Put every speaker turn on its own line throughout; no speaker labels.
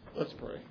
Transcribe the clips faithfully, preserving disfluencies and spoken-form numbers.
Let's pray.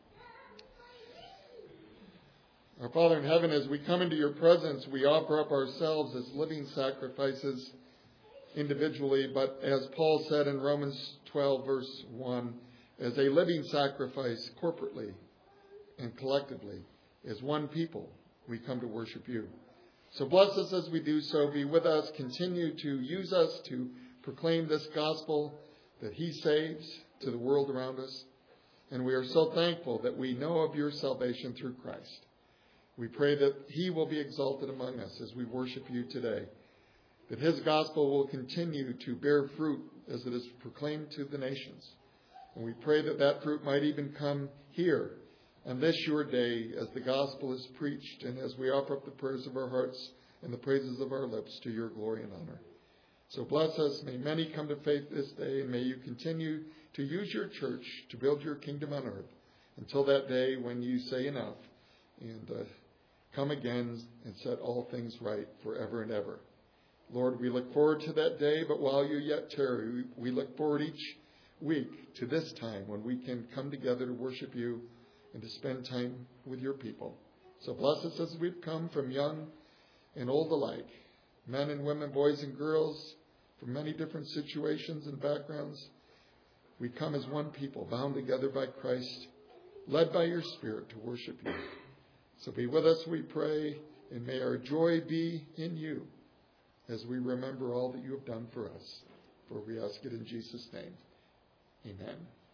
Our Father in heaven, as we come into your presence, we offer up ourselves as living sacrifices individually, but as Paul said in Romans twelve, verse one, as a living sacrifice corporately and collectively, as one people, we come to worship you. So bless us as we do so. Be with us. Continue to use us to proclaim this gospel that he saves to the world around us. And we are so thankful that we know of your salvation through Christ. We pray that he will be exalted among us as we worship you today, that his gospel will continue to bear fruit as it is proclaimed to the nations. And we pray that that fruit might even come here on this your day as the gospel is preached and as we offer up the prayers of our hearts and the praises of our lips to your glory and honor. So bless us. May many come to faith this day, and may you continue to use your church to build your kingdom on earth until that day when you say enough and uh, come again and set all things right forever and ever. Lord, we look forward to that day, but while you yet tarry, we look forward each week to this time when we can come together to worship you and to spend time with your people. So bless us as we've come from young and old alike, men and women, boys and girls, from many different situations and backgrounds. We come as one people, bound together by Christ, led by your Spirit to worship you. So be with us, we pray, and may our joy be in you as we remember all that you have done for us. For we ask it in Jesus' name. Amen.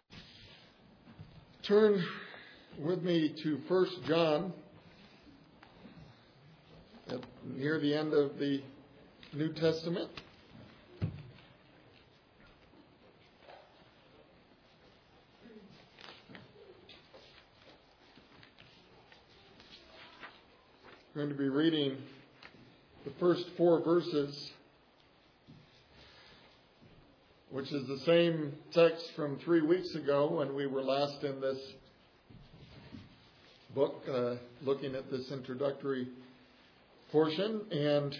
Turn with me to First John, at near the end of the New Testament. We're going to be reading the first four verses, which is the same text from three weeks ago when we were last in this book, uh, looking at this introductory portion. And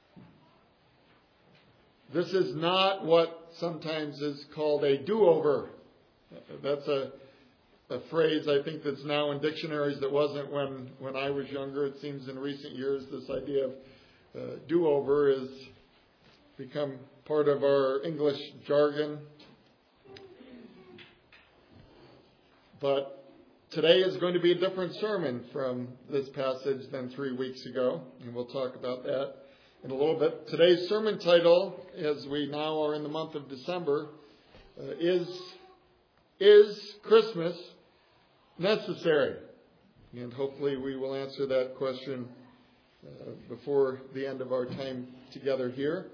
this is not what sometimes is called a do-over. That's a A phrase I think that's now in dictionaries that wasn't when, when I was younger. It seems in recent years this idea of uh, do-over has become part of our English jargon. But today is going to be a different sermon from this passage than three weeks ago, and we'll talk about that in a little bit. Today's sermon title, as we now are in the month of December, uh, is Is Christmas necessary? And hopefully we will answer that question uh, before the end of our time together here.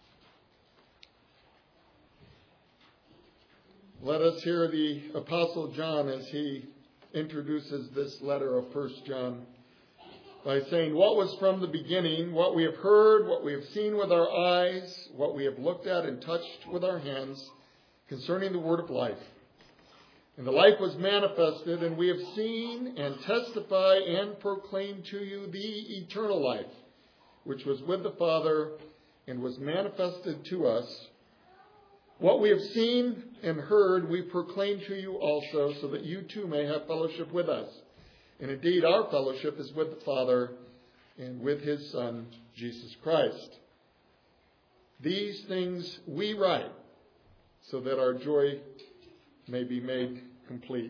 Let us hear the Apostle John as he introduces this letter of First John by saying, "What was from the beginning, what we have heard, what we have seen with our eyes, what we have looked at and touched with our hands concerning the word of life. And the life was manifested, and we have seen and testify and proclaim to you the eternal life, which was with the Father and was manifested to us. What we have seen and heard, we proclaim to you also, so that you too may have fellowship with us. And indeed, our fellowship is with the Father and with his Son, Jesus Christ. These things we write, so that our joy may be made complete."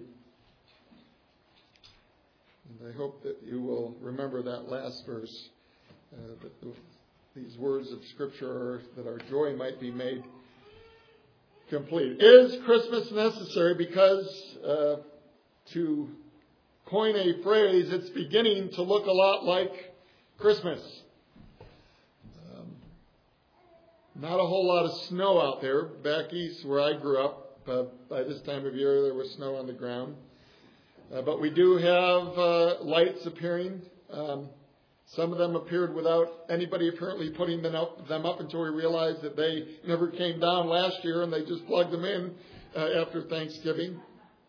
And I hope that you will remember that last verse, uh, that the, these words of Scripture are that our joy might be made complete. Is Christmas necessary? Because, uh, to coin a phrase, it's beginning to look a lot like Christmas. Um, not a whole lot of snow out there. Back east where I grew up, Uh, by this time of year, there was snow on the ground. Uh, but we do have uh, lights appearing. Um, some of them appeared without anybody apparently putting them up, them up until we realized that they never came down last year, and they just plugged them in uh, after Thanksgiving.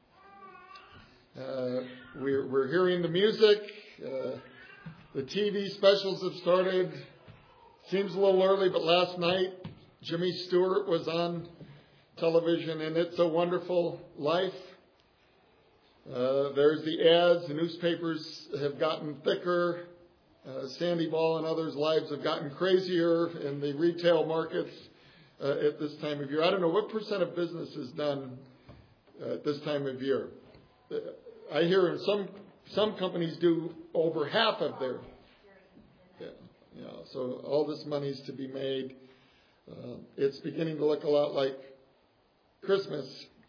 Uh, we're, we're hearing the music. Uh, the T V specials have started. Seems a little early, but last night Jimmy Stewart was on television, and It's a Wonderful Life. Uh, there's the ads. The newspapers have gotten thicker. Uh, Sandy Ball and others' lives have gotten crazier in the retail markets uh, at this time of year. I don't know what percent of business is done uh, at this time of year. Uh, I hear in some some companies do over half of their. Yeah, yeah, so all this money's to be made. Uh, it's beginning to look a lot like Christmas.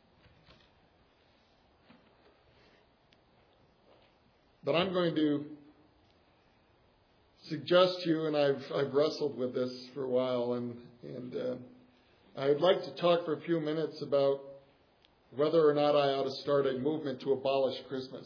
But I'm going to suggest to you, and I've I've wrestled with this for a while, and and uh, I'd like to talk for a few minutes about whether or not I ought to start a movement to abolish Christmas.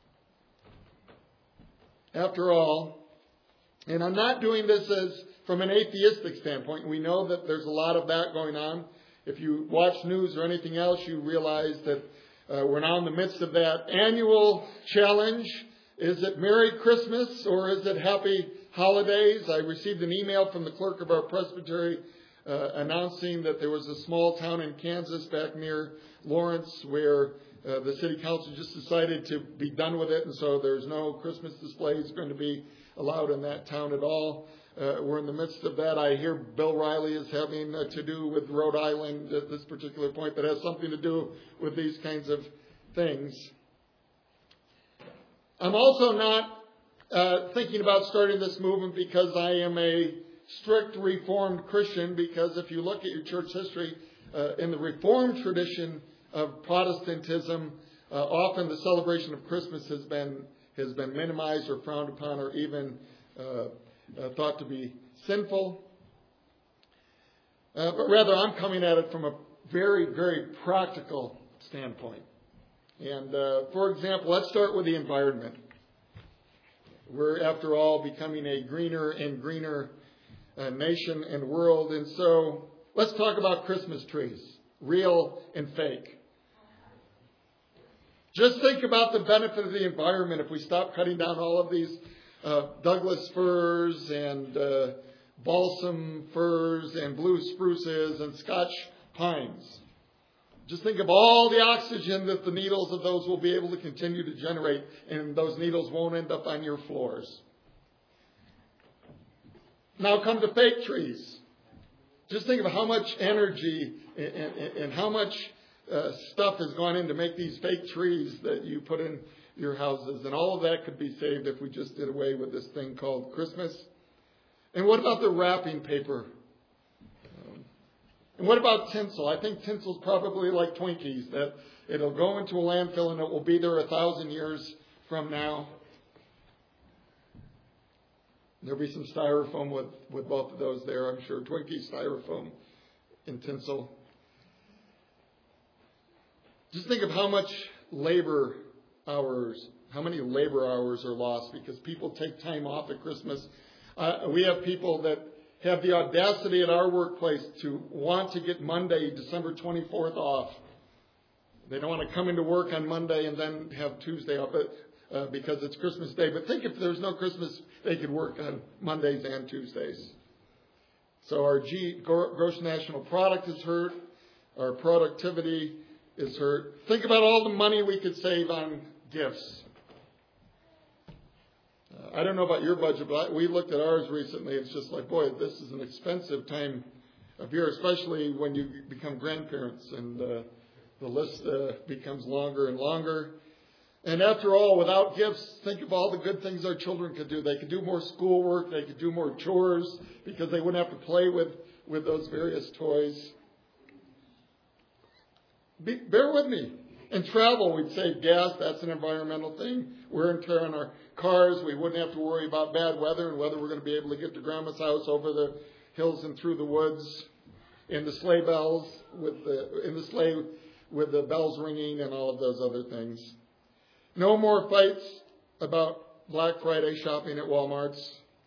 After all, and I'm not doing this as from an atheistic standpoint. We know that there's a lot of that going on. If you watch news or anything else, you realize that uh, we're now in the midst of that annual challenge. Is it Merry Christmas or is it Happy Holidays? I received an email from the clerk of our presbytery uh, announcing that there was a small town in Kansas back near Lawrence where uh, the city council just decided to be done with it, and so there's no Christmas displays going to be allowed in that town at all. Uh, we're in the midst of that. I hear Bill Riley is having uh, to do with Rhode Island at this particular point that has something to do with these kinds of things. I'm also not uh, thinking about starting this movement because I am a strict Reformed Christian, because if you look at your church history, uh, in the Reformed tradition of Protestantism, uh, often the celebration of Christmas has been has been minimized or frowned upon or even uh, uh, thought to be sinful. Uh, but rather, I'm coming at it from a very, very practical standpoint. And, uh, for example, let's start with the environment. We're, after all, becoming a greener and greener uh, nation and world. And so let's talk about Christmas trees, real and fake. Just think about the benefit of the environment if we stop cutting down all of these uh, Douglas firs and uh, balsam firs and blue spruces and Scotch pines. Just think of all the oxygen that the needles of those will be able to continue to generate, and those needles won't end up on your floors. Now come to fake trees. Just think of how much energy and, and, and how much uh, stuff has gone in to make these fake trees that you put in your houses. And all of that could be saved if we just did away with this thing called Christmas. And what about the wrapping paper? And what about tinsel? I think tinsel's probably like Twinkies, that it'll go into a landfill and it will be there a thousand years from now. There'll be some styrofoam with, with both of those there, I'm sure. Twinkies, styrofoam, and tinsel. Just think of how much labor hours, how many labor hours are lost because people take time off at Christmas. Uh, we have people that have the audacity at our workplace to want to get Monday, December twenty-fourth off. They don't want to come into work on Monday and then have Tuesday off but, uh, because it's Christmas Day. But think if there's no Christmas, they could work on Mondays and Tuesdays. So our G, gross national product is hurt. Our productivity is hurt. Think about all the money we could save on gifts. I don't know about your budget, but we looked at ours recently. It's just like, boy, this is an expensive time of year, especially when you become grandparents and uh, the list uh, becomes longer and longer. And after all, without gifts, think of all the good things our children could do. They could do more schoolwork. They could do more chores because they wouldn't have to play with, with those various toys. Be, bear with me. In travel, we'd save gas. That's an environmental thing. Wear and tear on our cars. We wouldn't have to worry about bad weather and whether we're going to be able to get to Grandma's house over the hills and through the woods. In the sleigh bells, with the in the sleigh with the bells ringing and all of those other things. No more fights about Black Friday shopping at Walmart's.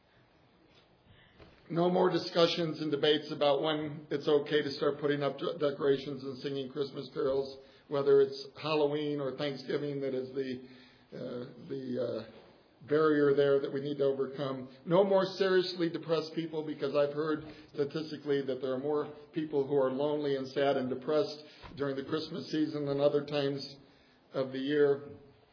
No more discussions and debates about when it's okay to start putting up decorations and singing Christmas carols, whether it's Halloween or Thanksgiving that is the uh, the uh, barrier there that we need to overcome. No more seriously depressed people, because I've heard statistically that there are more people who are lonely and sad and depressed during the Christmas season than other times of the year.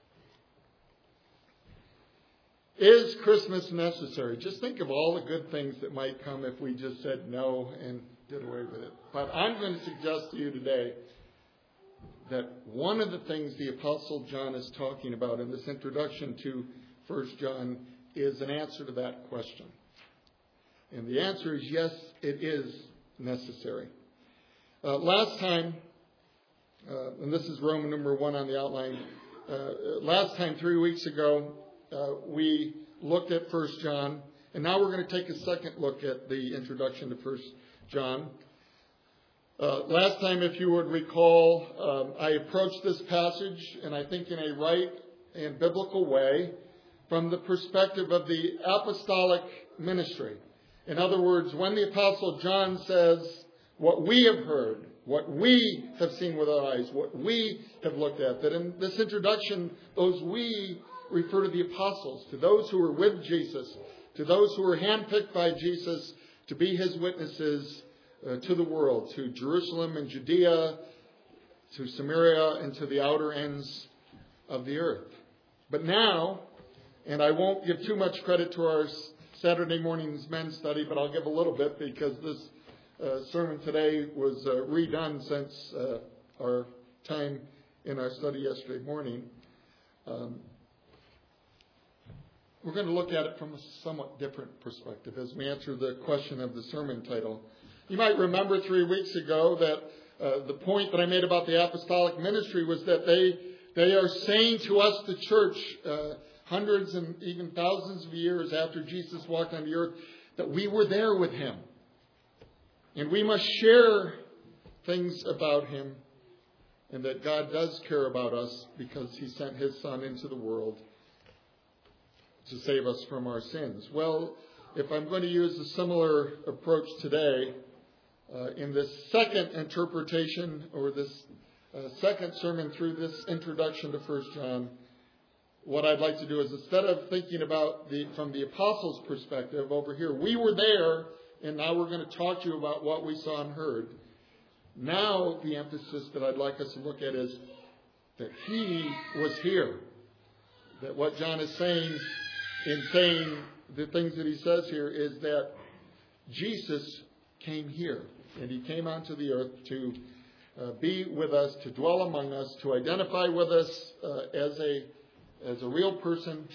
Is Christmas necessary? Just think of all the good things that might come if we just said no and did away with it. But I'm going to suggest to you today that one of the things the Apostle John is talking about in this introduction to First John is an answer to that question. And the answer is yes, it is necessary. Uh, last time, uh, and this is Roman number one on the outline, uh, last time, three weeks ago, uh, we looked at First John, and now we're going to take a second look at the introduction to First John. Uh, last time, if you would recall, um, I approached this passage, and I think in a right and biblical way, from the perspective of the apostolic ministry. In other words, when the Apostle John says, what we have heard, what we have seen with our eyes, what we have looked at, that in this introduction, those we refer to the apostles, to those who were with Jesus, to those who were handpicked by Jesus to be his witnesses uh, to the world, to Jerusalem and Judea, to Samaria, and to the outer ends of the earth. But now, and I won't give too much credit to our Saturday morning's men's study, but I'll give a little bit because this uh, sermon today was uh, redone since uh, our time in our study yesterday morning. Um, we're going to look at it from a somewhat different perspective as we answer the question of the sermon title. You might remember three weeks ago that uh, the point that I made about the apostolic ministry was that they they are saying to us, the church, uh, hundreds and even thousands of years after Jesus walked on the earth, that we were there with him. And we must share things about him, and that God does care about us because he sent his Son into the world to save us from our sins. Well, if I'm going to use a similar approach today, uh, in this second interpretation, or this uh, second sermon through this introduction to First John, what I'd like to do is, instead of thinking about the from the apostles' perspective over here, we were there, and now we're going to talk to you about what we saw and heard. Now the emphasis that I'd like us to look at is that he was here. That what John is saying in saying the things that he says here is that Jesus came here, and he came onto the earth to uh, be with us, to dwell among us, to identify with us uh, as a as a real person,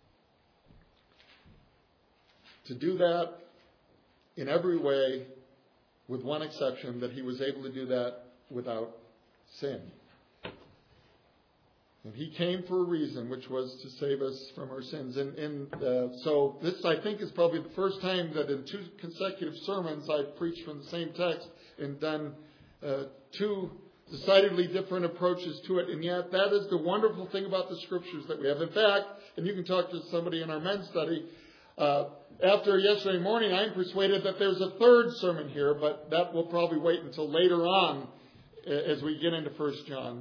to do that in every way, with one exception, that he was able to do that without sin. And he came for a reason, which was to save us from our sins. And, and uh, so this, I think, is probably the first time that in two consecutive sermons I've preached from the same text and done uh, two decidedly different approaches to it. And yet that is the wonderful thing about the scriptures that we have. In fact, and you can talk to somebody in our men's study, uh, after yesterday morning, I'm persuaded that there's a third sermon here, but that will probably wait until later on as we get into First John.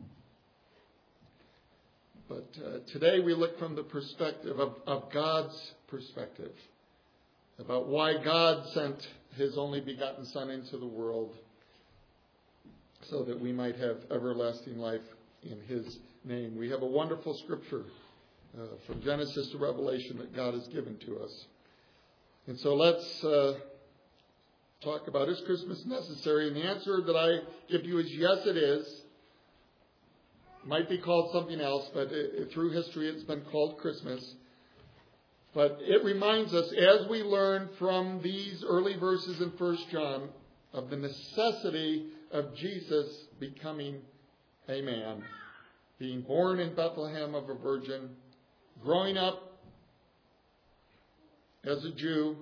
But uh, today we look from the perspective of, of God's perspective, about why God sent his only begotten Son into the world so that we might have everlasting life in his name. We have a wonderful scripture uh, from Genesis to Revelation that God has given to us. And so let's uh, talk about, is Christmas necessary? And the answer that I give to you is yes, it is. Might be called something else, but it, through history it's been called Christmas. But it reminds us, as we learn from these early verses in First John, of the necessity of Jesus becoming a man, being born in Bethlehem of a virgin, growing up as a Jew,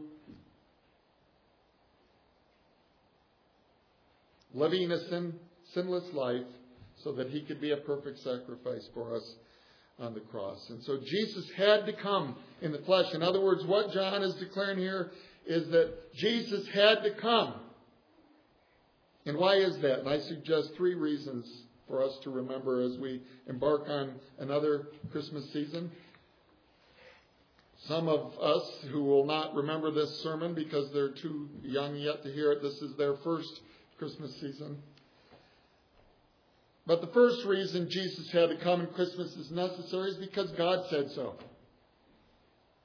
living a sin, sinless life, so that he could be a perfect sacrifice for us on the cross. And so Jesus had to come in the flesh. In other words, what John is declaring here is that Jesus had to come. And why is that? And I suggest three reasons for us to remember as we embark on another Christmas season. Some of us who will not remember this sermon because they're too young yet to hear it, this is their first Christmas season. But the first reason Jesus had to come and Christmas is necessary is because God said so.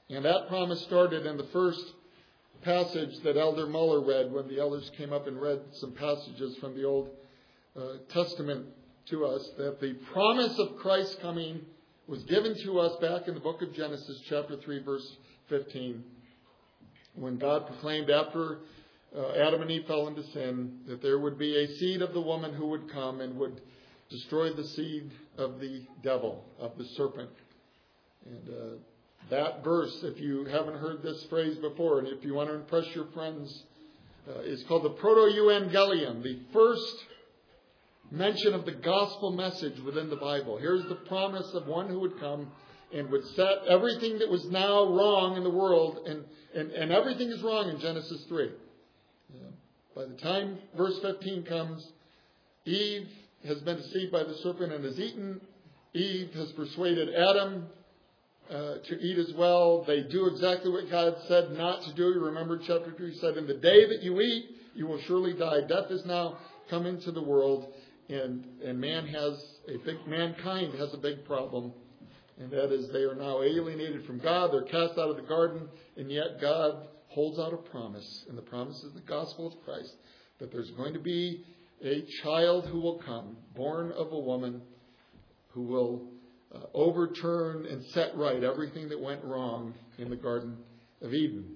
And that promise started in the first passage that Elder Muller read when the elders came up and read some passages from the Old uh, Testament to us, that the promise of Christ coming was given to us back in the book of Genesis, chapter three, verse fifteen, when God proclaimed after uh, Adam and Eve fell into sin that there would be a seed of the woman who would come and would destroy the seed of the devil, of the serpent. And uh, that verse, if you haven't heard this phrase before, and if you want to impress your friends, uh, is called the Proto-Evangelium, the first mention of the gospel message within the Bible. Here's the promise of one who would come and would set everything that was now wrong in the world, and, and, and everything is wrong in Genesis three. Uh, by the time verse fifteen comes, Eve has been deceived by the serpent and has eaten. Eve has persuaded Adam uh, to eat as well. They do exactly what God said not to do. You remember chapter two, he said, in the day that you eat, you will surely die. Death is now come into the world, and, and man has a big, mankind has a big problem. And that is, they are now alienated from God. They're cast out of the garden, and yet God holds out a promise. And the promise is the gospel of Christ, that there's going to be a child who will come, born of a woman, who will uh, overturn and set right everything that went wrong in the Garden of Eden.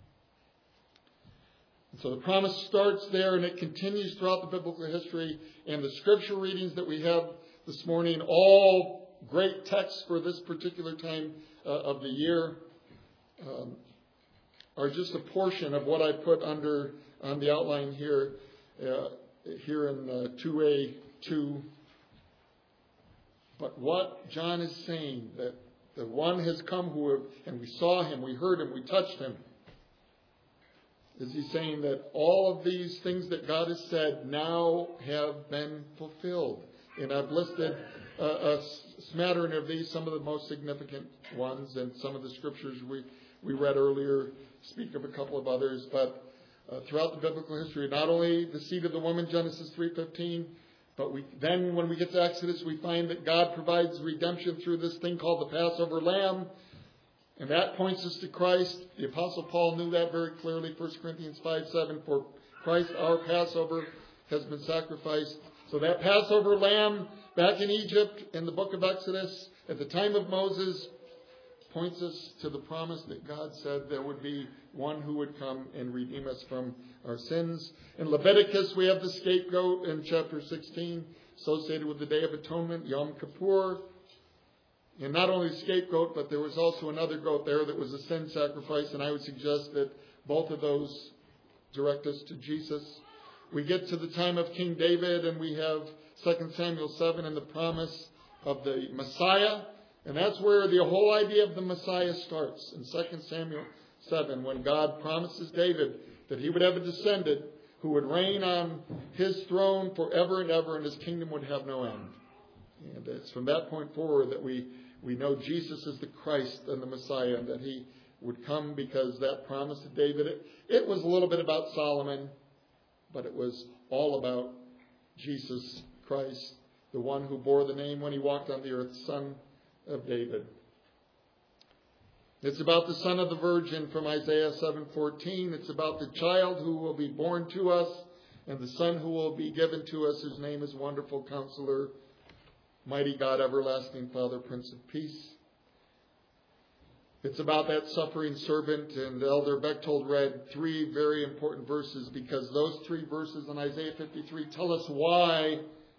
And so the promise starts there, and it continues throughout the biblical history. And the scripture readings that we have this morning, all great texts for this particular time uh, of the year, um, are just a portion of what I put under on the outline here, uh, here in uh, two A two. But what John is saying, that the one has come who, have, and we saw him, we heard him, we touched him, is he saying that all of these things that God has said now have been fulfilled. And I've listed uh, a smattering of these, some of the most significant ones, and some of the scriptures we, we read earlier speak of a couple of others. But uh, throughout the biblical history, not only the seed of the woman, Genesis three fifteen, but we then when we get to Exodus, we find that God provides redemption through this thing called the Passover lamb. And that points us to Christ. The Apostle Paul knew that very clearly. First Corinthians five seven, for Christ our Passover has been sacrificed. So that Passover lamb back in Egypt in the book of Exodus at the time of Moses points us to the promise that God said there would be one who would come and redeem us from our sins. In Leviticus, we have the scapegoat in chapter sixteen associated with the Day of Atonement, Yom Kippur. And not only the scapegoat, but there was also another goat there that was a sin sacrifice. And I would suggest that both of those direct us to Jesus. We get to the time of King David, and we have Second Samuel seven and the promise of the Messiah. And that's where the whole idea of the Messiah starts. In Second Samuel seven, when God promises David that he would have a descendant who would reign on his throne forever and ever, and his kingdom would have no end. And it's from that point forward that we We know Jesus is the Christ and the Messiah, and that he would come because that promise to David, it, it was a little bit about Solomon, but it was all about Jesus Christ, the one who bore the name when he walked on the earth, Son of David. It's about the Son of the Virgin from Isaiah seven fourteen. It's about the child who will be born to us, and the Son who will be given to us, whose name is Wonderful Counselor, Mighty God, Everlasting Father, Prince of Peace. It's about that suffering servant, and Elder Bechtold read three very important verses, because those three verses in Isaiah fifty-three tell us why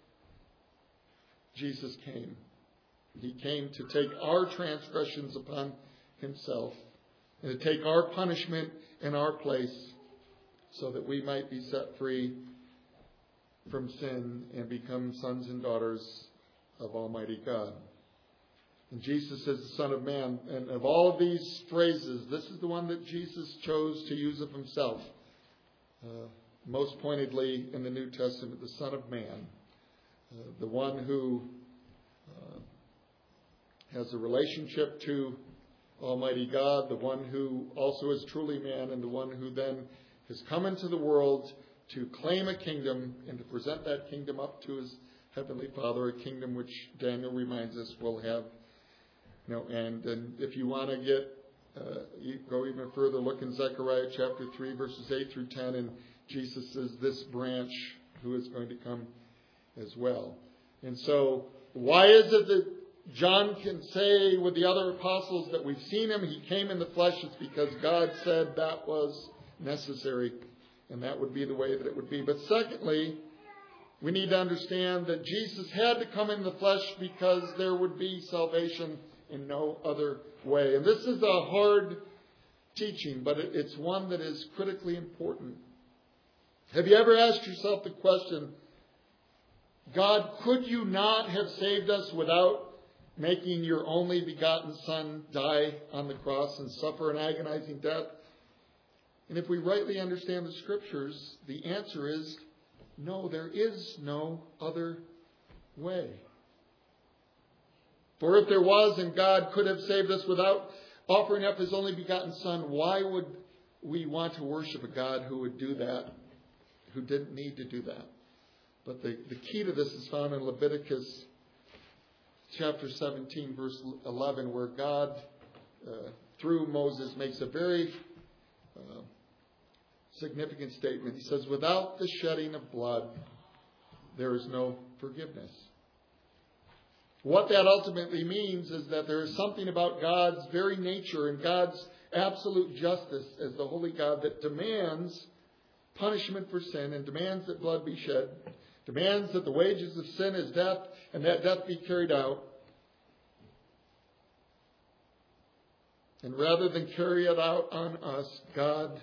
Jesus came. He came to take our transgressions upon himself, and to take our punishment in our place, so that we might be set free from sin and become sons and daughters of Almighty God. And Jesus is the Son of Man. And of all of these phrases, this is the one that Jesus chose to use of himself. Uh, most pointedly in the New Testament, the Son of Man. Uh, the one who uh, has a relationship to Almighty God. The one who also is truly man. And the one who then has come into the world to claim a kingdom and to present that kingdom up to his Heavenly Father, a kingdom which Daniel reminds us will have no end. And if you want to get Uh, you go even further, look in Zechariah chapter three, verses eight through ten, and Jesus is this branch who is going to come as well. And so, why is it that John can say with the other apostles that we've seen him, he came in the flesh? It's because God said that was necessary, and that would be the way that it would be. But secondly, we need to understand that Jesus had to come in the flesh because there would be salvation in no other way. And this is a hard teaching, but it's one that is critically important. Have you ever asked yourself the question, God, could you not have saved us without making your only begotten Son die on the cross and suffer an agonizing death? And if we rightly understand the Scriptures, the answer is no, there is no other way. For if there was, and God could have saved us without offering up His only begotten Son, why would we want to worship a God who would do that, who didn't need to do that? But the, the key to this is found in Leviticus chapter seventeen, verse eleven, where God, uh, through Moses, makes a very uh, significant statement. He says, without the shedding of blood, there is no forgiveness. What that ultimately means is that there is something about God's very nature and God's absolute justice as the holy God that demands punishment for sin and demands that blood be shed, demands that the wages of sin is death and that death be carried out. And rather than carry it out on us, God,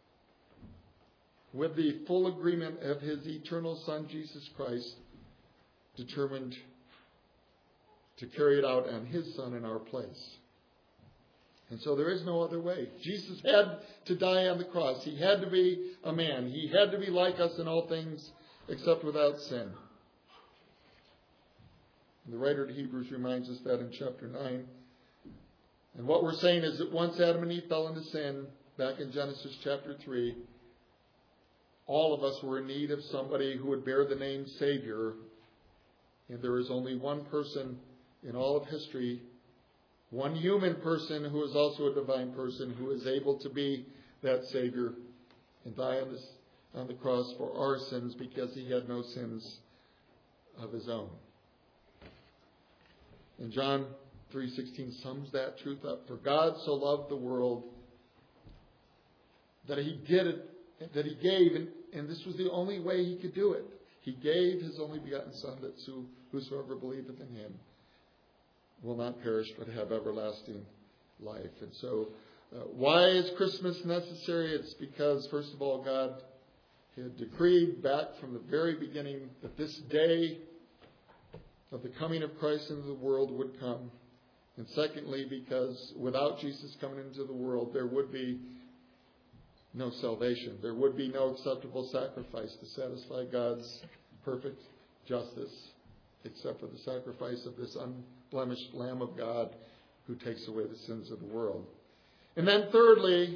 with the full agreement of His eternal Son, Jesus Christ, determined to carry it out on His Son in our place. And so there is no other way. Jesus had to die on the cross. He had to be a man. He had to be like us in all things except without sin. And the writer to Hebrews reminds us that in chapter nine. And what we're saying is that once Adam and Eve fell into sin, back in Genesis chapter three, all of us were in need of somebody who would bear the name Savior. And there is only one person in all of history, one human person who is also a divine person, who is able to be that Savior and die on, this, on the cross for our sins because He had no sins of His own. And John three sixteen sums that truth up. For God so loved the world that He did it, that He gave, and, and this was the only way He could do it. He gave His only begotten Son, that whosoever believeth in Him will not perish but have everlasting life. And so, uh, why is Christmas necessary? It's because, first of all, God had decreed back from the very beginning that this day of the coming of Christ into the world would come. And secondly, because without Jesus coming into the world, there would be no salvation. There would be no acceptable sacrifice to satisfy God's perfect justice, except for the sacrifice of this unblemished Lamb of God who takes away the sins of the world. And then thirdly,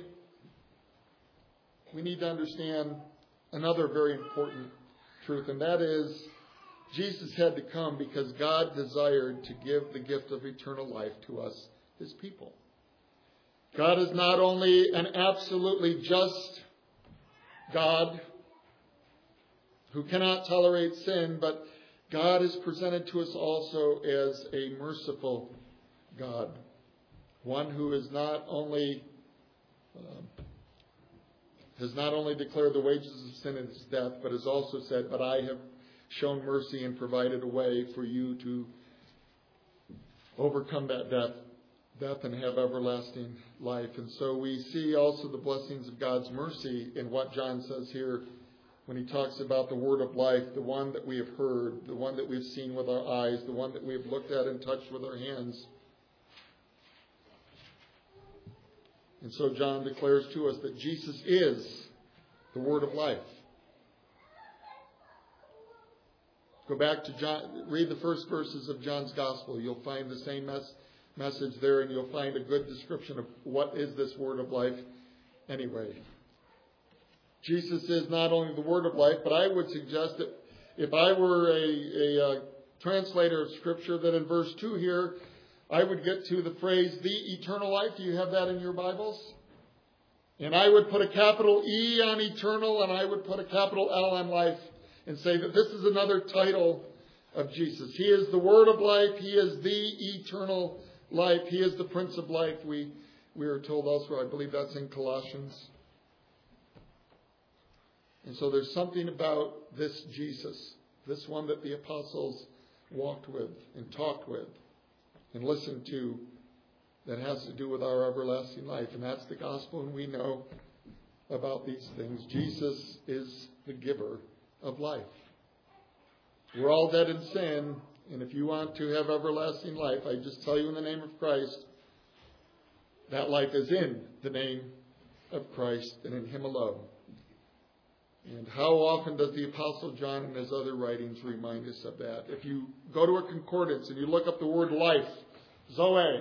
we need to understand another very important truth, and that is Jesus had to come because God desired to give the gift of eternal life to us, His people. God is not only an absolutely just God who cannot tolerate sin, but God is presented to us also as a merciful God. One who is not only uh, has not only declared the wages of sin is death, but has also said, but I have shown mercy and provided a way for you to overcome that death, death and have everlasting life. And so we see also the blessings of God's mercy in what John says here when he talks about the word of life, the one that we have heard, the one that we've seen with our eyes, the one that we have looked at and touched with our hands. And so John declares to us that Jesus is the word of life. Go back to John, read the first verses of John's Gospel. You'll find the same mes- message there, and you'll find a good description of what is this word of life anyway. Jesus is not only the word of life, but I would suggest that if I were a, a, a translator of Scripture, that in verse two here, I would get to the phrase, the eternal life. Do you have that in your Bibles? And I would put a capital E on eternal, and I would put a capital L on life, and say that this is another title of Jesus. He is the Word of life. He is the eternal life. He is the Prince of life. We, we are told elsewhere, I believe that's in Colossians. And so there's something about this Jesus, this one that the apostles walked with and talked with and listened to, that has to do with our everlasting life. And that's the gospel, and we know about these things. Jesus is the giver of life. We're all dead in sin, and if you want to have everlasting life, I just tell you in the name of Christ, that life is in the name of Christ and in Him alone. And how often does the Apostle John in his other writings remind us of that? If you go to a concordance and you look up the word life, Zoe,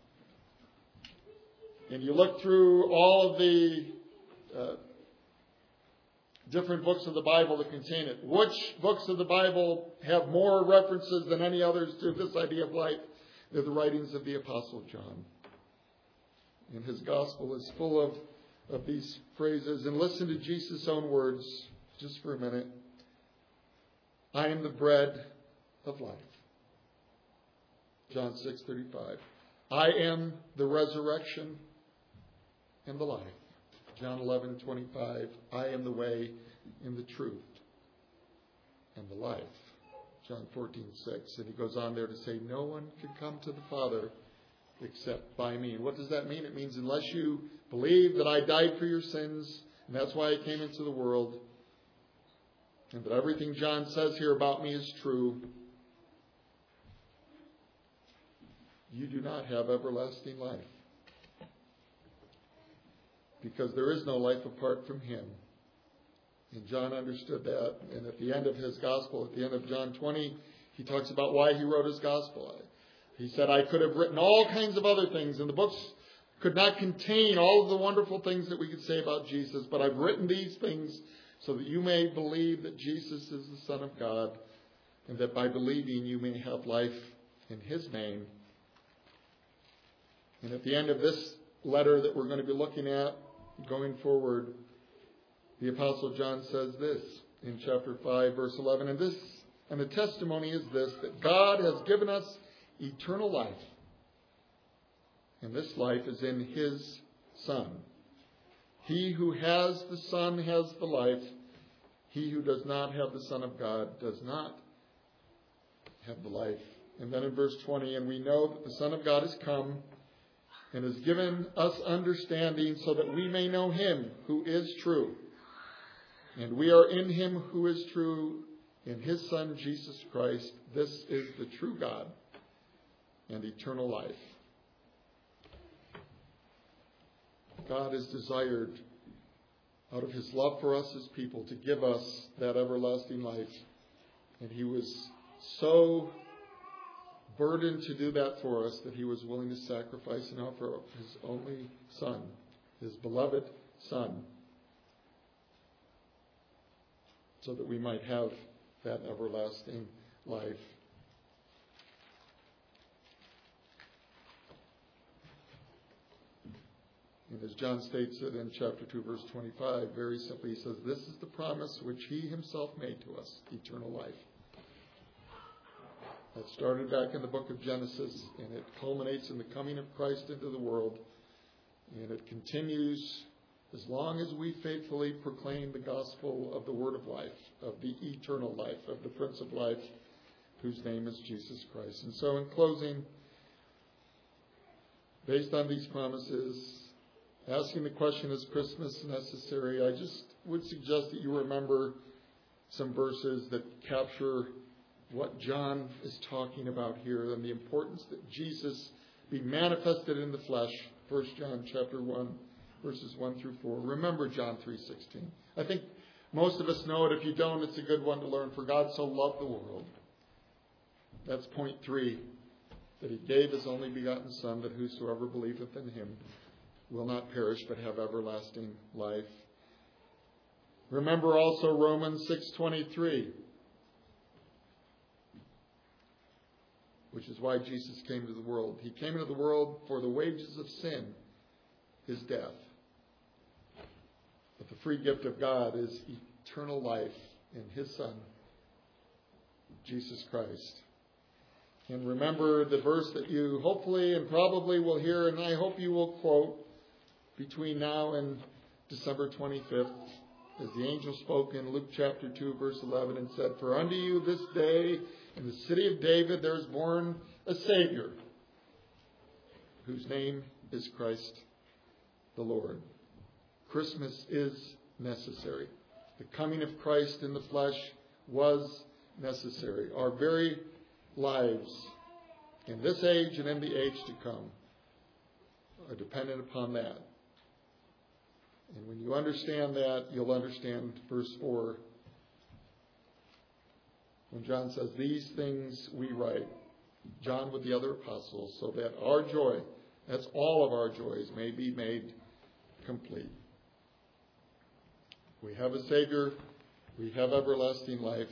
and you look through all of the uh, different books of the Bible that contain it, which books of the Bible have more references than any others to this idea of life? They're the writings of the Apostle John. And his gospel is full of of these phrases. And listen to Jesus' own words just for a minute. I am the bread of life. John six thirty-five. I am the resurrection and the life. John eleven twenty-five. I am the way and the truth and the life. John fourteen six. And he goes on there to say, no one can come to the Father except by me. And what does that mean? It means unless you believe that I died for your sins, and that's why I came into the world, and that everything John says here about me is true, you do not have everlasting life. Because there is no life apart from Him. And John understood that. And at the end of his gospel, at the end of John twenty, he talks about why he wrote his gospel. He said, I could have written all kinds of other things, and the books could not contain all of the wonderful things that we could say about Jesus, but I've written these things so that you may believe that Jesus is the Son of God, and that by believing you may have life in His name. And at the end of this letter that we're going to be looking at going forward, the Apostle John says this in chapter five, verse eleven, and this, and the testimony is this, that God has given us eternal life. And this life is in His Son. He who has the Son has the life. He who does not have the Son of God does not have the life. And then in verse twenty, and we know that the Son of God has come and has given us understanding so that we may know Him who is true. And we are in Him who is true, in His Son Jesus Christ. This is the true God and eternal life. God has desired, out of His love for us as people, to give us that everlasting life. And He was so burdened to do that for us that He was willing to sacrifice and offer up His only Son, His beloved Son, so that we might have that everlasting life. And as John states it in chapter two, verse twenty-five, very simply, he says, this is the promise which He Himself made to us, eternal life. That started back in the book of Genesis, and it culminates in the coming of Christ into the world. And it continues as long as we faithfully proclaim the gospel of the Word of life, of the eternal life, of the Prince of life, whose name is Jesus Christ. And so in closing, based on these promises, asking the question, is Christmas necessary? I just would suggest that you remember some verses that capture what John is talking about here and the importance that Jesus be manifested in the flesh. First John chapter one, verses one through four. Remember John three sixteen. I think most of us know it. If you don't, it's a good one to learn. For God so loved the world. That's point three. That He gave His only begotten Son, that whosoever believeth in Him will not perish but have everlasting life. Remember also Romans six twenty-three, which is why Jesus came to the world. He came into the world for the wages of sin is death. But the free gift of God is eternal life in His Son, Jesus Christ. And remember the verse that you hopefully and probably will hear, and I hope you will quote between now and December twenty-fifth, as the angel spoke in Luke chapter two, verse eleven, and said, "For unto you this day in the city of David there is born a Savior, whose name is Christ the Lord." Christmas is necessary. The coming of Christ in the flesh was necessary. Our very lives in this age and in the age to come are dependent upon that. And when you understand that, you'll understand verse four. When John says, "These things we write," John with the other apostles, so that our joy, that's all of our joys, may be made complete. We have a Savior. We have everlasting life.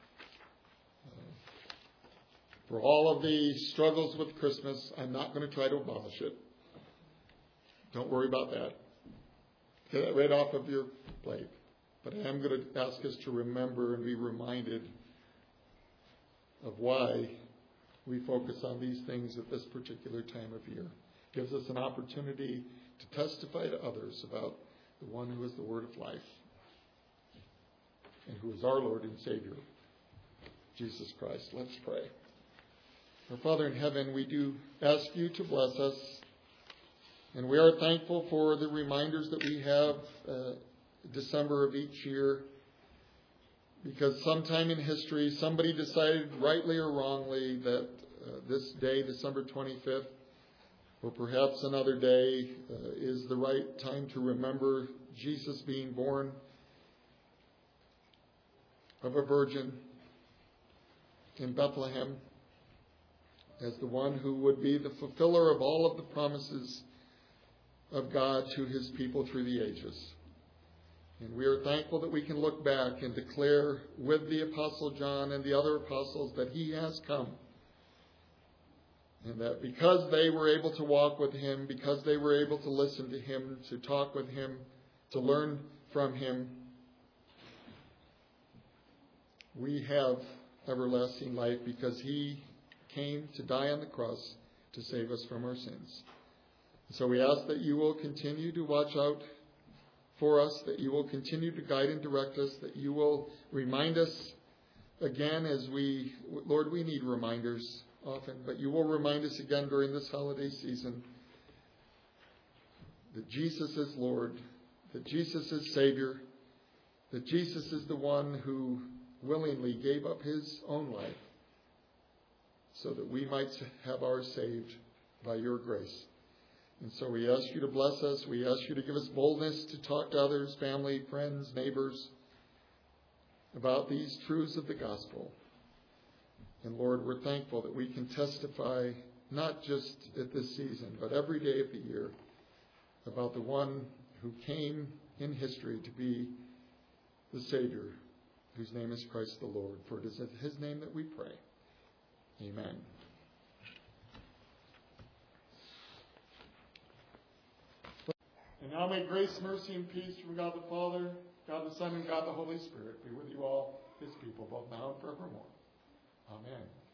For all of the struggles with Christmas, I'm not going to try to abolish it. Don't worry about that. Get that right off of your plate. But I am going to ask us to remember and be reminded of why we focus on these things at this particular time of year. It gives us an opportunity to testify to others about the one who is the Word of life and who is our Lord and Savior, Jesus Christ. Let's pray. Our Father in heaven, we do ask you to bless us. And we are thankful for the reminders that we have uh, December of each year. Because sometime in history, somebody decided, rightly or wrongly, that uh, this day, December twenty-fifth, or perhaps another day, uh, is the right time to remember Jesus being born of a virgin in Bethlehem, as the one who would be the fulfiller of all of the promises of God to His people through the ages. And we are thankful that we can look back and declare with the Apostle John and the other apostles that He has come. And that because they were able to walk with Him, because they were able to listen to Him, to talk with Him, to learn from Him, we have everlasting life because He came to die on the cross to save us from our sins. So we ask that you will continue to watch out for us, that you will continue to guide and direct us, that you will remind us again as we, Lord, we need reminders often, but you will remind us again during this holiday season that Jesus is Lord, that Jesus is Savior, that Jesus is the one who willingly gave up His own life so that we might have ours saved by your grace. And so we ask you to bless us. We ask you to give us boldness to talk to others, family, friends, neighbors, about these truths of the gospel. And Lord, we're thankful that we can testify not just at this season, but every day of the year about the one who came in history to be the Savior, whose name is Christ the Lord. For it is in His name that we pray. Amen. And now may grace, mercy, and peace from God the Father, God the Son, and God the Holy Spirit be with you all, His people, both now and forevermore. Amen.